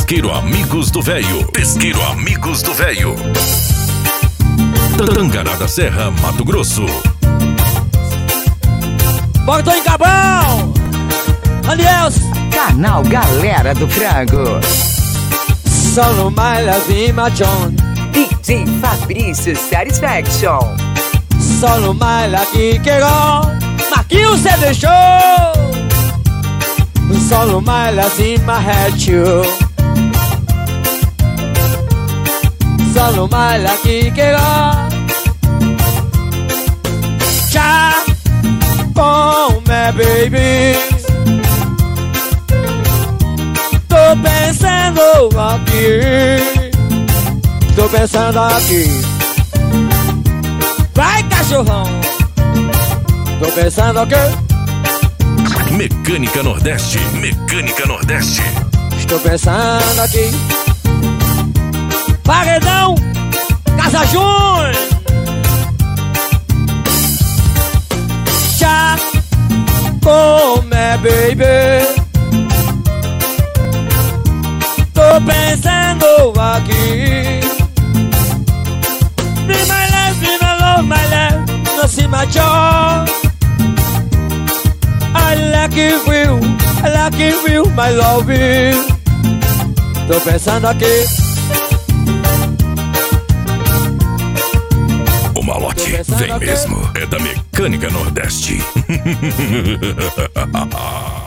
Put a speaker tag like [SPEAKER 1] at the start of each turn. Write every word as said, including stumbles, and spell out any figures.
[SPEAKER 1] Pesqueiro Amigos do Véio. Pesqueiro Amigos do Véio. Tangará da Serra, Mato Grosso.
[SPEAKER 2] Bota em Cabral! Aniels!
[SPEAKER 3] Canal Galera do Frango.
[SPEAKER 2] Solo Maila Vima John.
[SPEAKER 3] D J Fabrício Satisfaction.
[SPEAKER 2] Solo Maila Kikero. Marquinhos C D Show. Solo Maila Zima Hatchu. Solo Maila Kikero. Tchau. Oh, my baby. Tô pensando aqui. Tô pensando aqui. Vai, cachorrão. Tô pensando aqui.
[SPEAKER 1] Mecânica Nordeste. Mecânica Nordeste.
[SPEAKER 2] Estou pensando aqui. Paredão Casa Júnior. Tchau. Oh, my baby. Tô pensando aqui. Be my life, be my love, my life. No see my joy. I like it real, I like it real, my love you. Tô pensando aqui.
[SPEAKER 1] O malote vem
[SPEAKER 2] aqui.
[SPEAKER 1] mesmo. É da Mecânica Nordeste.